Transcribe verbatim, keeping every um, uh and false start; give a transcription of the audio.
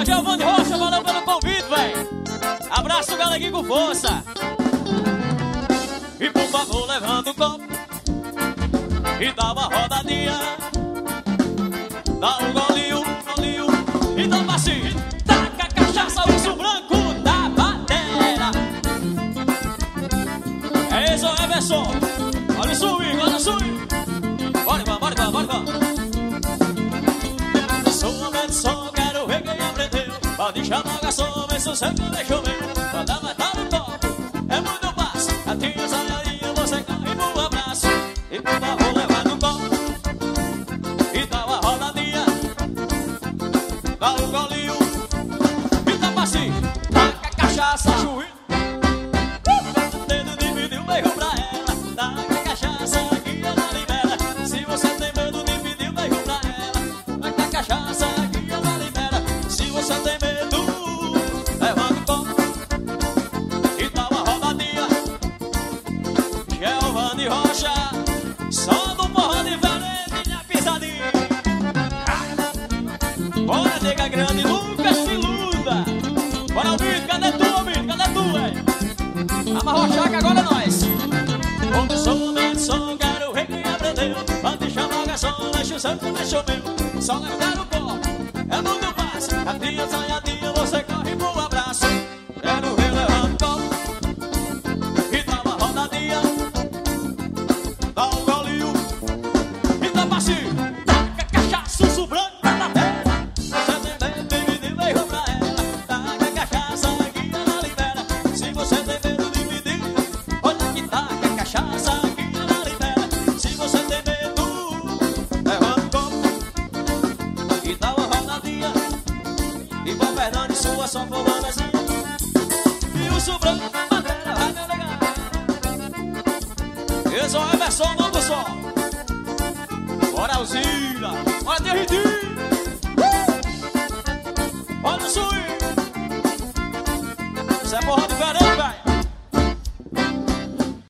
Giovanni Rocha, valeu pelo convite, velho. Abraço, galeguinho com força. E por favor, levanta o copo e dá uma rodadinha. Dá um golinho, golinho e dá um passinho. Taca a cachaça, o urso branco da batera. É isso, Everson. Olha o swing, olha o swing. Bora, bora, bora, bora, bora. Sou homem de som, quero ver quem aprendeu. Pode chamar garçom, vê se o sangue deixou ver. Quando vai estar no copo, é muito passo. A tia saia, você corre pro abraço. E por favor, levar no copo e dá uma rodadinha. Dá um golinho e dá passinho. Taca a cachaça, juiz. O dedo dividiu, beijou pra ela. Taca a cachaça, que ela libera. Se você tem medo, dividiu, beijou pra ela. Taca a cachaça, que ela libera. Se você tem medo, levanta o copo e dá uma rodadinha. Giovanni Rocha, só do porra diferente, minha pisadinha. Bora, nega grande, nunca se iluda. Bora, Almir, cadê tu, Almir? Cadê tu, velho? Vamos arrochar que agora é nós. Como sou de som, quero ver quem aprendeu. Pode chamar garçom, deixa o santo, deixa o meu. Só levar o copo, é muito fácil. A tia sai a tia, você corre pro abraço. Quero ver levando o copo e dá uma rodadinha. Dá um golinho e dá passinho. Taca a cachaça, urso branco da terra. Você tem medo, dividir, beijou pra ela. Taca a cachaça, que ela libera. Se você tem medo, dividir, olha que taca a cachaça, que ela libera. Se você tem medo, levanta o copo e dá uma rodadinha. E Bom Fernandes, sua só formanazinha. E o urso branco da terra vai me alegar. Esse é o Everson, não do som. Bora, Alzira.